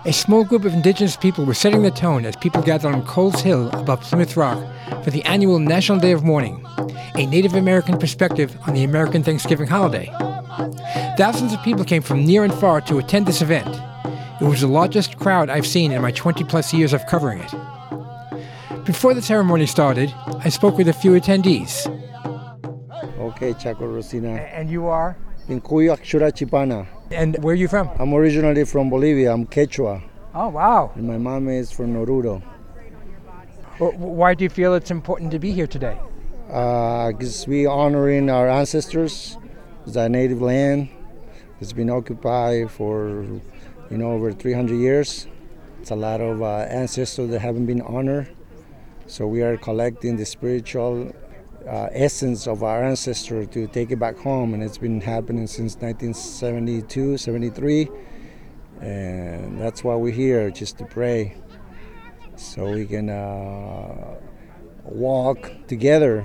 A small group of indigenous people were setting the tone as people gathered on Coles Hill above Plymouth Rock for the annual National Day of Mourning, a Native American perspective on the American Thanksgiving holiday. Thousands of people came from near and far to attend this event. It was the largest crowd I've seen in my 20-plus years of covering it. Before the ceremony started, I spoke with a few attendees. Okay, Chaco Rosina. And you are? Pincuyo Akshura Chipana. And where are you from? I'm originally from Bolivia. I'm Quechua. Oh, wow. And my mom is from Oruro. Well, why do you feel it's important to be here today? Because we're honoring our ancestors. It's our native land. It's been occupied for, over 300 years. It's a lot of ancestors that haven't been honored. So we are collecting the spiritual essence of our ancestors to take it back home, and it's been happening since 1972, 73, and that's why we're here, just to pray, so we can walk together,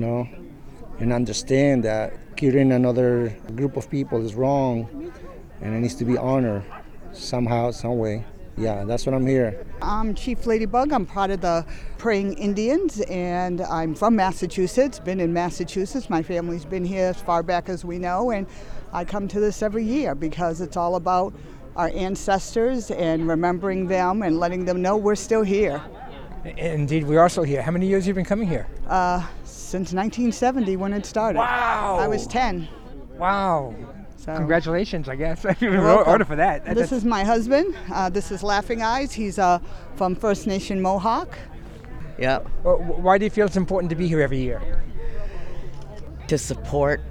and understand that killing another group of people is wrong, and it needs to be honored somehow, some way. Yeah, that's what I'm here. I'm Chief Ladybug. I'm part of the Praying Indians, and I'm from Massachusetts, been in Massachusetts. My family's been here as far back as we know, and I come to this every year because it's all about our ancestors and remembering them and letting them know we're still here. Indeed, we are still here. How many years have you been coming here? Since 1970 when it started. Wow! I was 10. Wow. So, congratulations, I guess. You're welcome. Order for that. This is my husband. This is Laughing Eyes. He's from First Nation Mohawk. Yeah. Why do you feel it's important to be here every year? To support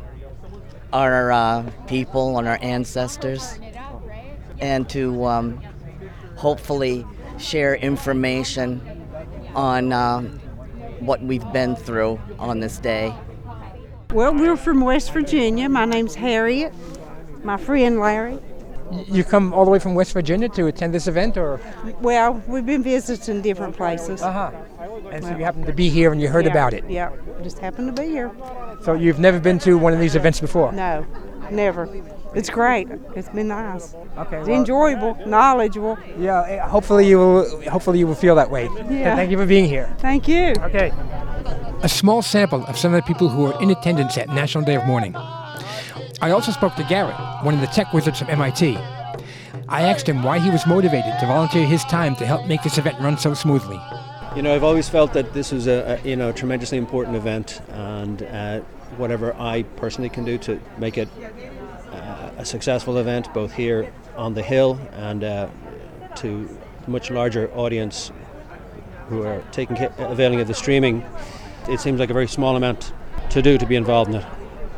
our people and our ancestors, and to hopefully share information on what we've been through on this day. Well, we're from West Virginia. My name's Harriet. My friend Larry. You come all the way from West Virginia to attend this event, or? Well, we've been visiting different places. And so you happened to be here and you heard about it? Yeah, just happened to be here. So you've never been to one of these events before? No, never. It's great. It's been nice. Okay. It's enjoyable, knowledgeable. Yeah. Hopefully you will feel that way. Yeah. Thank you for being here. Thank you. Okay. A small sample of some of the people who were in attendance at National Day of Mourning. I also spoke to Garrett, one of the tech wizards from MIT. I asked him why he was motivated to volunteer his time to help make this event run so smoothly. I've always felt that this was a tremendously important event, and whatever I personally can do to make it a successful event, both here on the Hill and to a much larger audience who are availing of the streaming, it seems like a very small amount to do to be involved in it.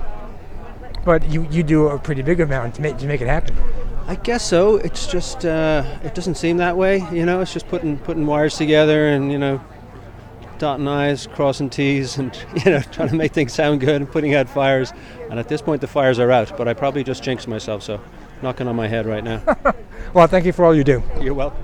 But you do a pretty big amount to make it happen. I guess so. It's just it doesn't seem that way. It's just putting wires together and dotting I's, crossing T's, and trying to make things sound good and putting out fires. And at this point, the fires are out. But I probably just jinxed myself, so knocking on my head right now. Well, thank you for all you do. You're welcome.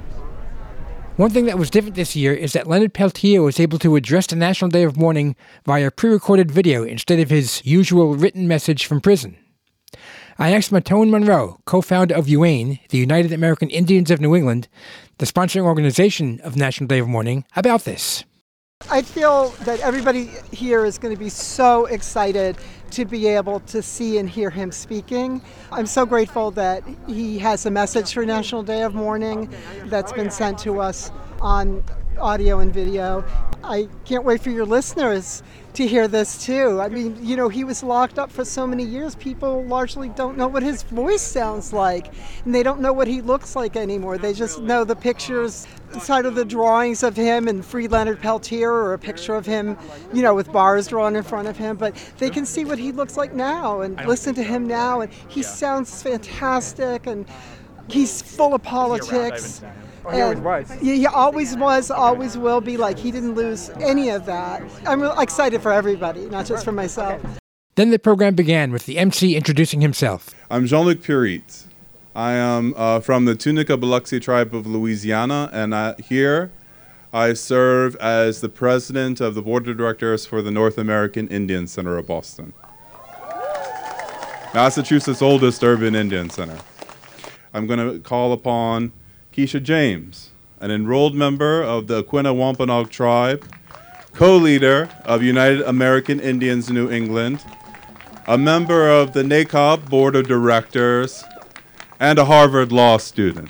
One thing that was different this year is that Leonard Peltier was able to address the National Day of Mourning via pre-recorded video instead of his usual written message from prison. I asked Matone Monroe, co-founder of UAIN, the United American Indians of New England, the sponsoring organization of National Day of Mourning, about this. I feel that everybody here is going to be so excited to be able to see and hear him speaking. I'm so grateful that he has a message for National Day of Mourning that's been sent to us on audio and video. I can't wait for your listeners to hear this too. I mean, he was locked up for so many years. People largely don't know what his voice sounds like, and they don't know what he looks like anymore. They just know the pictures inside of the drawings of him and Free Leonard Peltier, or a picture of him, with bars drawn in front of him. But they can see what he looks like now and listen to him now, and he sounds fantastic, and he's full of politics. He always was. He always was, always will be. Like, he didn't lose any of that. I'm really excited for everybody, not just for myself. Then the program began with the MC introducing himself. I'm Jean-Luc Purit. I am from the Tunica Biloxi tribe of Louisiana, and here I serve as the president of the board of directors for the North American Indian Center of Boston, Massachusetts' oldest urban Indian center. I'm going to call upon Keisha James, an enrolled member of the Aquinnah Wampanoag tribe, co-leader of United American Indians New England, a member of the NACOB Board of Directors, and a Harvard Law student.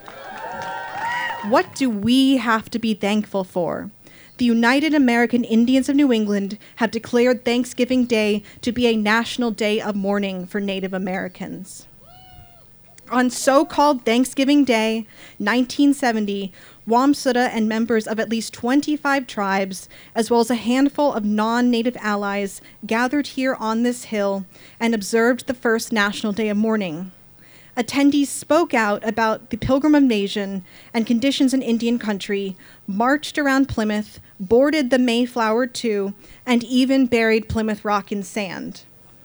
What do we have to be thankful for? The United American Indians of New England have declared Thanksgiving Day to be a national day of mourning for Native Americans. On so-called Thanksgiving Day, 1970, Wamsutter and members of at least 25 tribes, as well as a handful of non-Native allies, gathered here on this hill and observed the first National Day of Mourning. Attendees spoke out about the Pilgrim invasion and conditions in Indian country, marched around Plymouth, boarded the Mayflower II, and even buried Plymouth Rock in sand.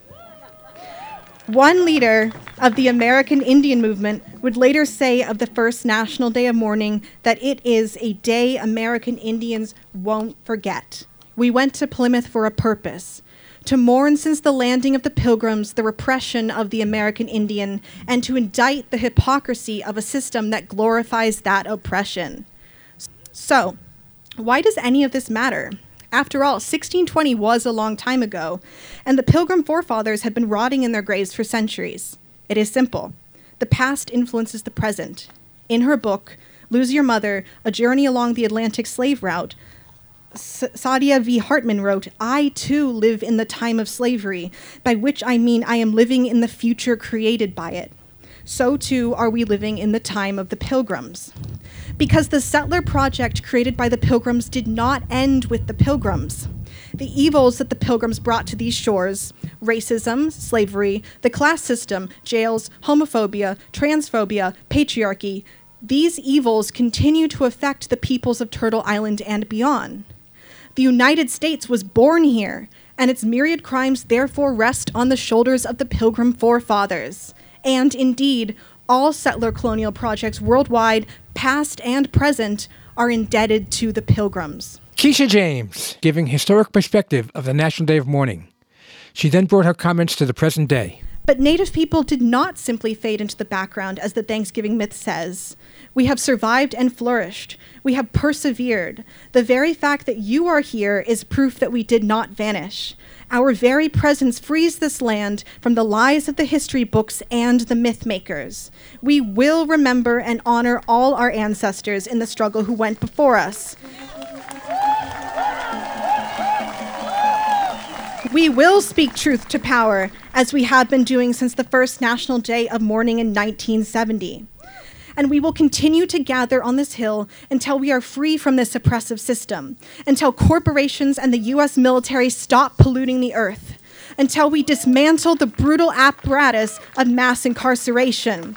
One leader of the American Indian movement would later say of the first National Day of Mourning that it is a day American Indians won't forget. We went to Plymouth for a purpose, to mourn since the landing of the Pilgrims the repression of the American Indian, and to indict the hypocrisy of a system that glorifies that oppression. So, why does any of this matter? After all, 1620 was a long time ago, and the Pilgrim forefathers had been rotting in their graves for centuries. It is simple. The past influences the present. In her book, Lose Your Mother, A Journey Along the Atlantic Slave Route, Saadia V. Hartman wrote, "I too live in the time of slavery, by which I mean I am living in the future created by it. So too are we living in the time of the Pilgrims." Because the settler project created by the Pilgrims did not end with the Pilgrims. The evils that the Pilgrims brought to these shores, racism, slavery, the class system, jails, homophobia, transphobia, patriarchy, these evils continue to affect the peoples of Turtle Island and beyond. The United States was born here, and its myriad crimes therefore rest on the shoulders of the Pilgrim forefathers. And indeed, all settler colonial projects worldwide, past and present, are indebted to the Pilgrims. Keisha James, giving historic perspective of the National Day of Mourning. She then brought her comments to the present day. But Native people did not simply fade into the background, as the Thanksgiving myth says. We have survived and flourished. We have persevered. The very fact that you are here is proof that we did not vanish. Our very presence frees this land from the lies of the history books and the myth makers. We will remember and honor all our ancestors in the struggle who went before us. We will speak truth to power, as we have been doing since the first National Day of Mourning in 1970. And we will continue to gather on this hill until we are free from this oppressive system, until corporations and the U.S. military stop polluting the earth, until we dismantle the brutal apparatus of mass incarceration.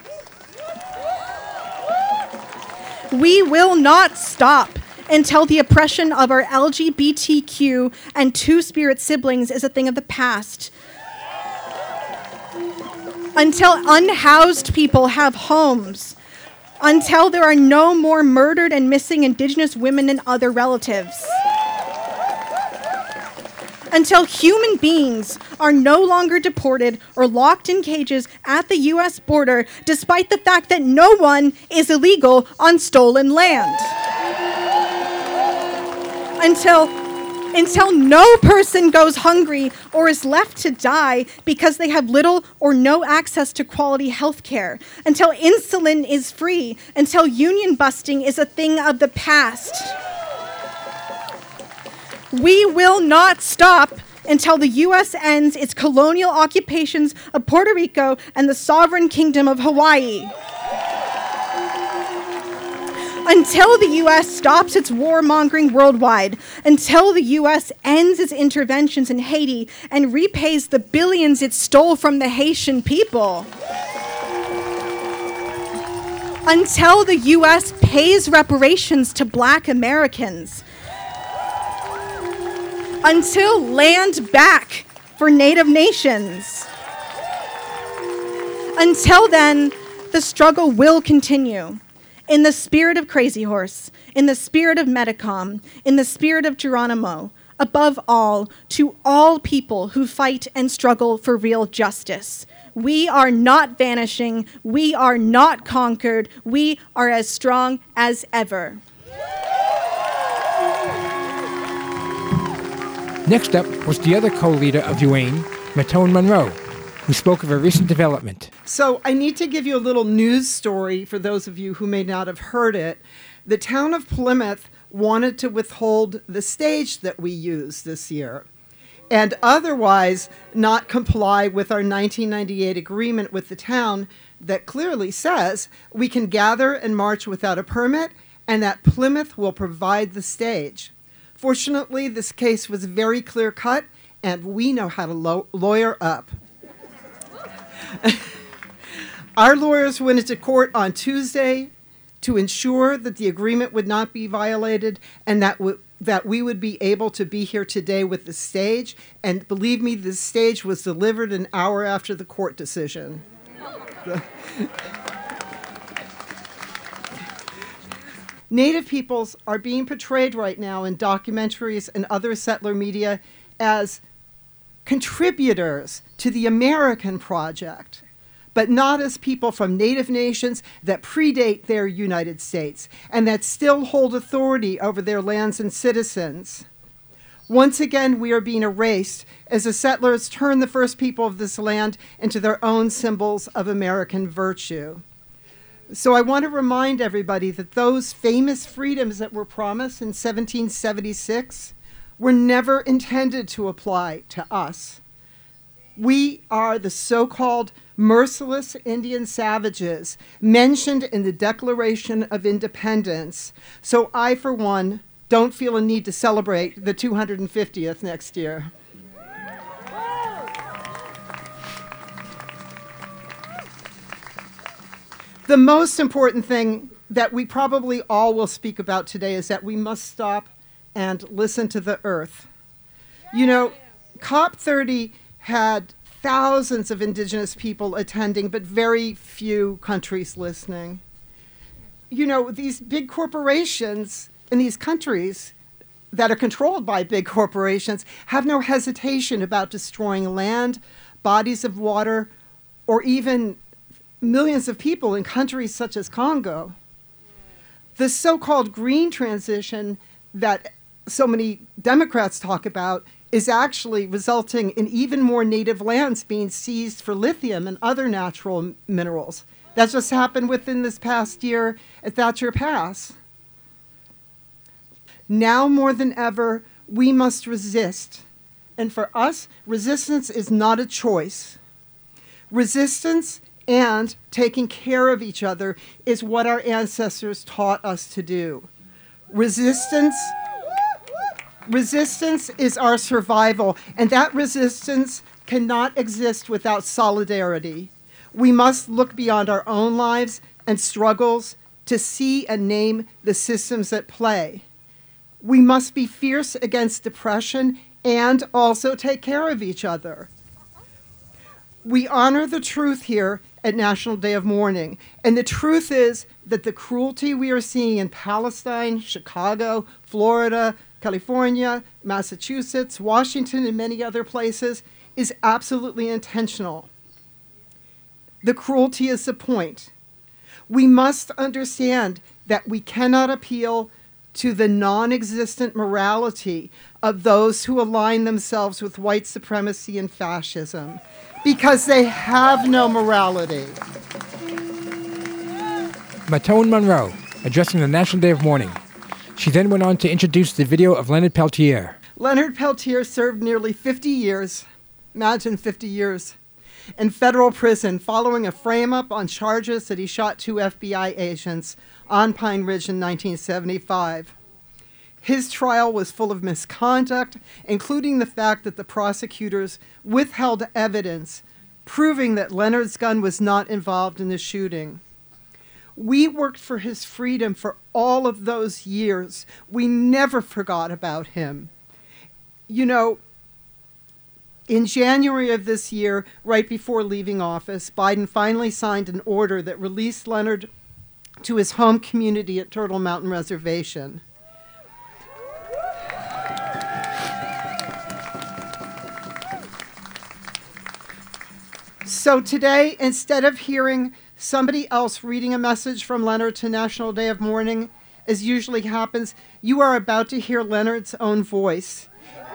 We will not stop until the oppression of our LGBTQ and Two-Spirit siblings is a thing of the past. Until unhoused people have homes. Until there are no more murdered and missing Indigenous women and other relatives. Until human beings are no longer deported or locked in cages at the U.S. border, despite the fact that no one is illegal on stolen land. Until no person goes hungry or is left to die because they have little or no access to quality health care. Until insulin is free. Until union busting is a thing of the past. We will not stop until the U.S. ends its colonial occupations of Puerto Rico and the sovereign kingdom of Hawaii. Until the U.S. stops its warmongering worldwide, until the U.S. ends its interventions in Haiti and repays the billions it stole from the Haitian people. Until the U.S. pays reparations to Black Americans. Until land back for Native nations. Until then, the struggle will continue. In the spirit of Crazy Horse, in the spirit of Metacom, in the spirit of Geronimo, above all, to all people who fight and struggle for real justice, We are not vanishing. We are not conquered. We are as strong as ever. Next up was the other co-leader of UAIN, Matone Monroe, who spoke of a recent development. So I need to give you a little news story for those of you who may not have heard it. The town of Plymouth wanted to withhold the stage that we used this year and otherwise not comply with our 1998 agreement with the town that clearly says we can gather and march without a permit and that Plymouth will provide the stage. Fortunately, this case was very clear-cut, and we know how to lawyer up. Our lawyers went into court on Tuesday to ensure that the agreement would not be violated and that we would be able to be here today with the stage. And believe me, the stage was delivered an hour after the court decision. Native peoples are being portrayed right now in documentaries and other settler media as contributors to the American project, but not as people from Native nations that predate their United States and that still hold authority over their lands and citizens. Once again, we are being erased as the settlers turn the first people of this land into their own symbols of American virtue. So I want to remind everybody that those famous freedoms that were promised in 1776 were never intended to apply to us. We are the so-called merciless Indian savages mentioned in the Declaration of Independence. So I, for one, don't feel a need to celebrate the 250th next year. The most important thing that we probably all will speak about today is that we must stop and listen to the earth. You know, COP30 had thousands of indigenous people attending, but very few countries listening. You know, these big corporations in these countries that are controlled by big corporations have no hesitation about destroying land, bodies of water, or even millions of people in countries such as Congo. The so-called green transition that so many Democrats talk about is actually resulting in even more native lands being seized for lithium and other natural minerals. That just happened within this past year at Thatcher Pass. Now more than ever, we must resist. And for us, resistance is not a choice. Resistance and taking care of each other is what our ancestors taught us to do. Resistance is our survival, and that resistance cannot exist without solidarity. We must look beyond our own lives and struggles to see and name the systems at play. We must be fierce against depression and also take care of each other. We honor the truth here at National Day of Mourning, and the truth is that the cruelty we are seeing in Palestine, Chicago, Florida, California, Massachusetts, Washington, and many other places is absolutely intentional. The cruelty is the point. We must understand that we cannot appeal to the non-existent morality of those who align themselves with white supremacy and fascism, because they have no morality. Matone Monroe, addressing the National Day of Mourning. She then went on to introduce the video of Leonard Peltier. Leonard Peltier served nearly 50 years, imagine 50 years, in federal prison following a frame-up on charges that he shot 2 FBI agents on Pine Ridge in 1975. His trial was full of misconduct, including the fact that the prosecutors withheld evidence proving that Leonard's gun was not involved in the shooting. We worked for his freedom for all of those years. We never forgot about him. You know, in January of this year, right before leaving office, Biden finally signed an order that released Leonard to his home community at Turtle Mountain Reservation. So today, instead of hearing somebody else reading a message from Leonard to National Day of Mourning, as usually happens, you are about to hear Leonard's own voice.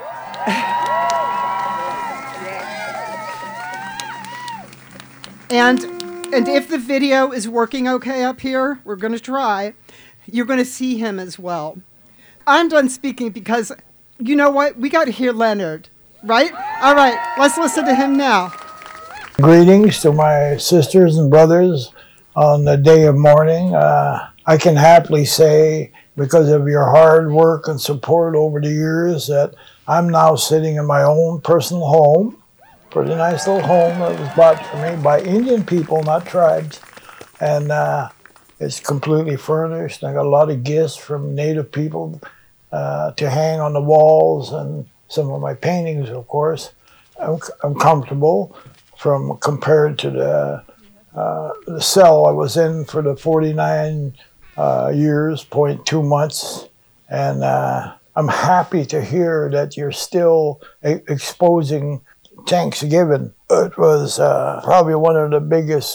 And if the video is working okay up here, we're going to try, you're going to see him as well. I'm done speaking because, you know what? We got to hear Leonard, right? All right, let's listen to him now. Greetings to my sisters and brothers on the day of mourning. I can happily say, because of your hard work and support over the years, that I'm now sitting in my own personal home, pretty nice little home that was bought for me by Indian people, not tribes. And it's completely furnished. I got a lot of gifts from Native people to hang on the walls, and some of my paintings, of course. I'm comfortable compared to the cell I was in for the 49 years, 0.2 months. And I'm happy to hear that you're still exposing Thanksgiving. It was probably one of the biggest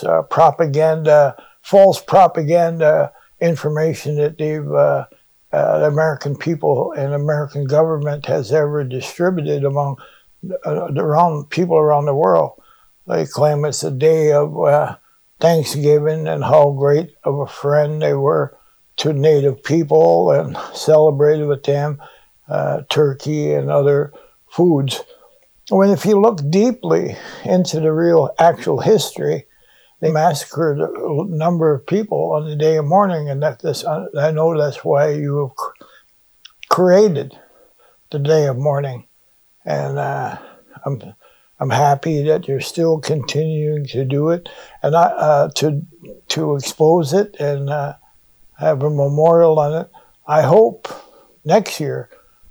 false propaganda information that the American people and American government has ever distributed among people around the world. They claim it's a day of Thanksgiving and how great of a friend they were to Native people and celebrated with them turkey and other foods. When if you look deeply into the real actual history, they massacred a number of people on the day of mourning, and I know that's why you have created the day of mourning. And I'm happy that you're still continuing to do it, and to expose it and have a memorial on it. I hope next year,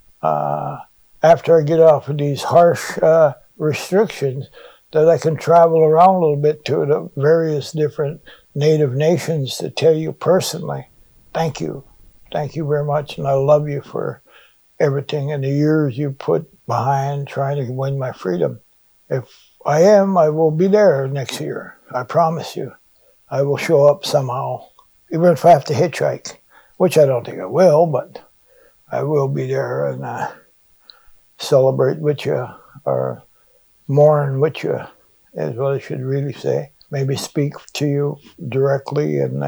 after I get off of these harsh restrictions, that I can travel around a little bit to the various different Native nations to tell you personally, thank you. Thank you very much, and I love you for everything and the years you put behind trying to win my freedom. If I will be there next year. I promise you. I will show up somehow, even if I have to hitchhike, which I don't think I will, but I will be there and celebrate with you, or mourn with you, is what I should really say. Maybe speak to you directly and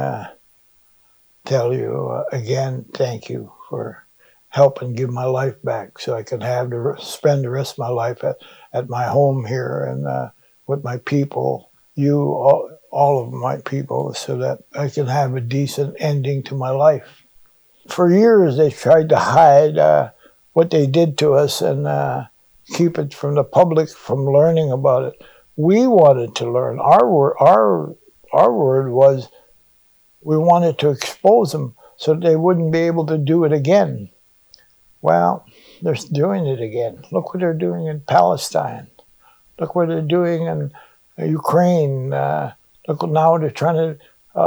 tell you again, thank you for helping give my life back so I can spend the rest of my life at my home here and with my people, all of my people, so that I can have a decent ending to my life. For years, they tried to hide what they did to us and keep it from the public from learning about it. We wanted to learn. Our word was we wanted to expose them so that they wouldn't be able to do it again. Well, they're doing it again. Look what they're doing in Palestine. Look what they're doing in Ukraine. Look, now they're trying to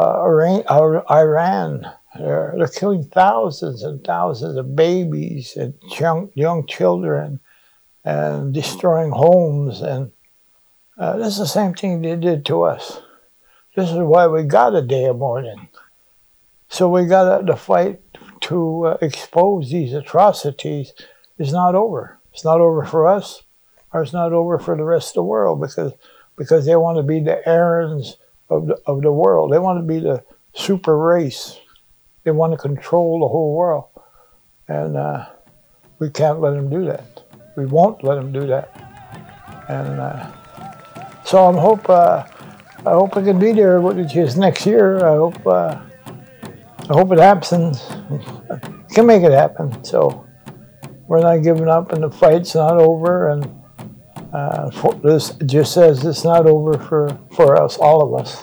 Iran. They're killing thousands and thousands of babies and young children and destroying homes. And this is the same thing they did to us. This is why we got a day of mourning. So we got the fight to expose these atrocities is not over. It's not over for us, or it's not over for the rest of the world, because they want to be the Aarons of the world. They want to be the super race. They want to control the whole world. And we can't let them do that. We won't let them do that. And so I hope I can be there, which is next year. I hope it happens. Can make it happen. So we're not giving up, and the fight's not over. And this just says it's not over for us, all of us.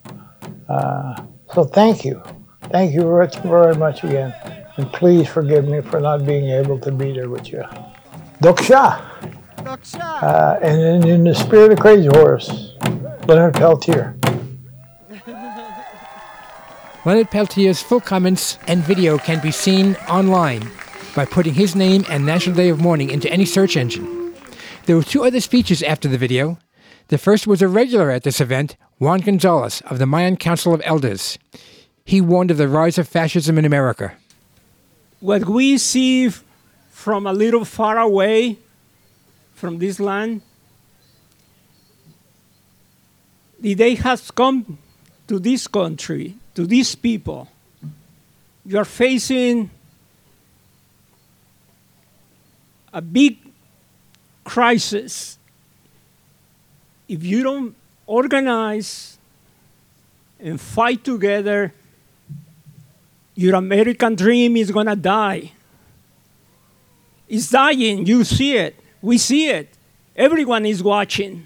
So thank you. Thank you very much again. And please forgive me for not being able to be there with you. Doksha. And in the spirit of Crazy Horse, Leonard Peltier. Leonard Peltier's full comments and video can be seen online by putting his name and National Day of Mourning into any search engine. There were 2 other speeches after the video. The first was a regular at this event, Juan Gonzalez of the Mayan Council of Elders. He warned of the rise of fascism in America. What we see from a little far away from this land, the day has come to this country, to these people. You are facing a big crisis. If you don't organize and fight together, your American dream is going to die. It's dying. You see it. We see it. Everyone is watching.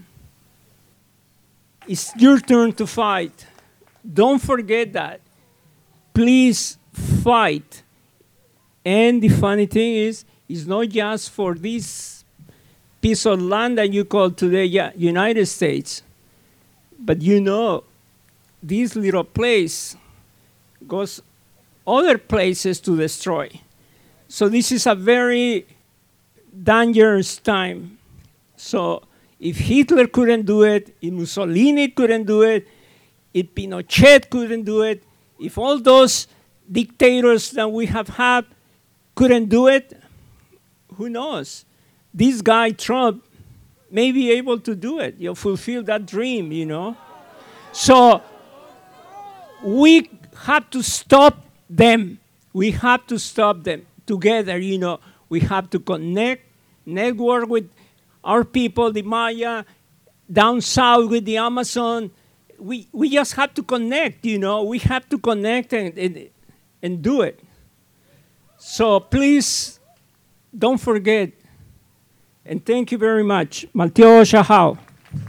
It's your turn to fight. Don't forget that. Please fight. And the funny thing is, it's not just for this piece of land that you call today United States. But you know, this little place goes other places to destroy. So this is a very dangerous time. So if Hitler couldn't do it, if Mussolini couldn't do it, if Pinochet couldn't do it, if all those dictators that we have had couldn't do it, who knows? This guy, Trump, may be able to do it. You'll fulfill that dream, you know? So we have to stop them. We have to stop them together, you know. We have to network with our people, the Maya, down south with the Amazon. We just have to connect, you know. We have to connect and do it. So please, don't forget. And thank you very much. Malteo Shahau.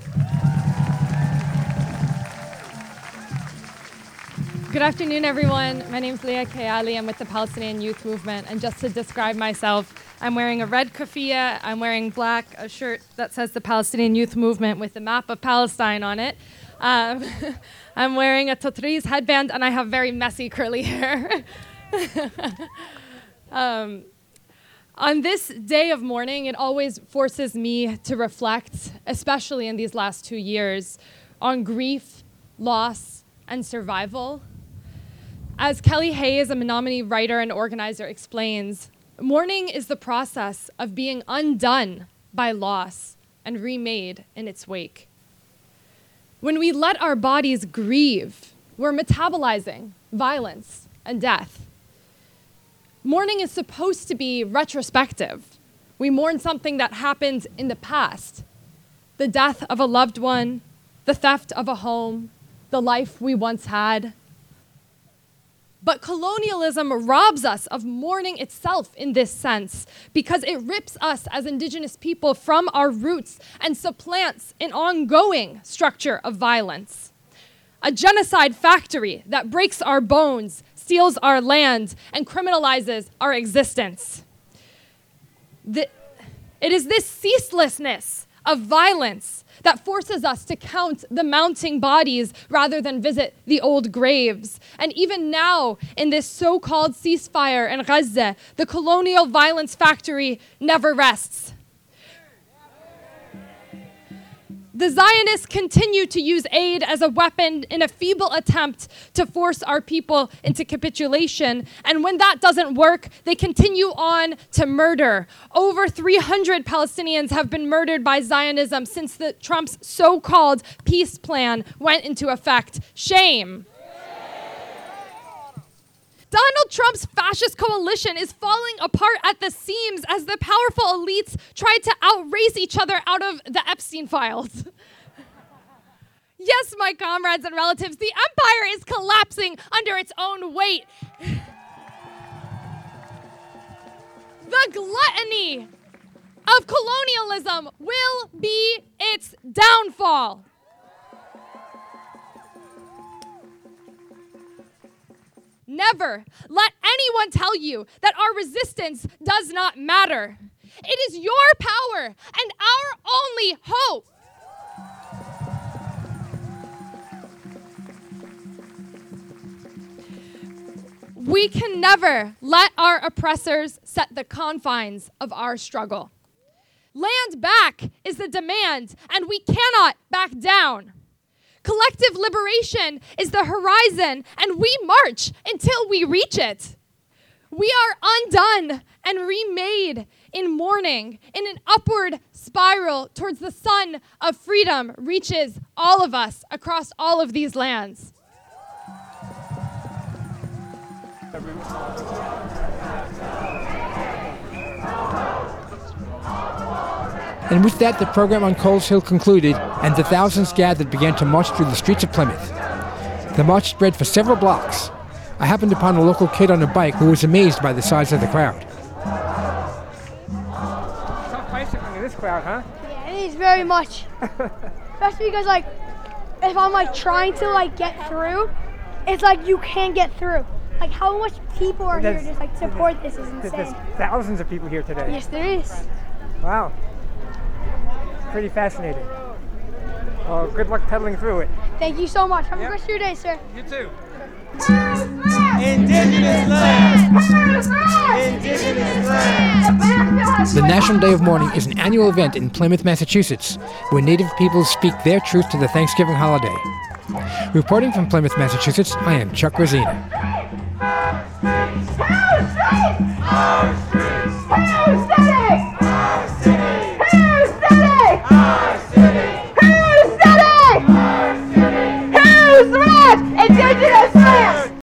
Good afternoon, everyone. My name is Leah Kayali. I'm with the Palestinian Youth Movement. And just to describe myself, I'm wearing a red keffiyeh. I'm wearing black, a shirt that says the Palestinian Youth Movement with the map of Palestine on it. I'm wearing a Tatriz headband, and I have very messy curly hair. On this day of mourning, it always forces me to reflect, especially in these last 2 years, on grief, loss, and survival. As Kelly Hayes, a Menominee writer and organizer, explains, mourning is the process of being undone by loss and remade in its wake. When we let our bodies grieve, we're metabolizing violence and death. Mourning is supposed to be retrospective. We mourn something that happened in the past. The death of a loved one, the theft of a home, the life we once had. But colonialism robs us of mourning itself in this sense because it rips us as indigenous people from our roots and supplants an ongoing structure of violence. A genocide factory that breaks our bones, steals our land, and criminalizes our existence. It is this ceaselessness of violence that forces us to count the mounting bodies rather than visit the old graves. And even now, in this so-called ceasefire in Gaza, the colonial violence factory never rests. The Zionists continue to use aid as a weapon in a feeble attempt to force our people into capitulation. And when that doesn't work, they continue on to murder. Over 300 Palestinians have been murdered by Zionism since Trump's so-called peace plan went into effect. Shame. Donald Trump's fascist coalition is falling apart at the seams as the powerful elites try to outrace each other out of the Epstein files. Yes, my comrades and relatives, the empire is collapsing under its own weight. The gluttony of colonialism will be its downfall. Never let anyone tell you that our resistance does not matter. It is your power and our only hope. We can never let our oppressors set the confines of our struggle. Land back is the demand, and we cannot back down. Collective liberation is the horizon, and we march until we reach it. We are undone and remade in mourning, in an upward spiral towards the sun of freedom reaches all of us across all of these lands. And with that, the program on Coles Hill concluded, and the thousands gathered began to march through the streets of Plymouth. The march spread for several blocks. I happened upon a local kid on a bike who was amazed by the size of the crowd. Tough bicycling in this crowd, huh? Yeah, it is very much. Especially because, like, if I'm, like, trying to, like, get through, it's like you can't get through. Like, how much people are here just, like, support this is insane. There's thousands of people here today. Yes, there is. Wow. Pretty fascinating. Well, good luck pedaling through it. Thank you so much. Have a great your day, sir. You too. Indigenous land! Indigenous land! The National Day of Mourning is an annual event in Plymouth, Massachusetts, where Native peoples speak their truth to the Thanksgiving holiday. Reporting from Plymouth, Massachusetts, I am Chuck Rosina.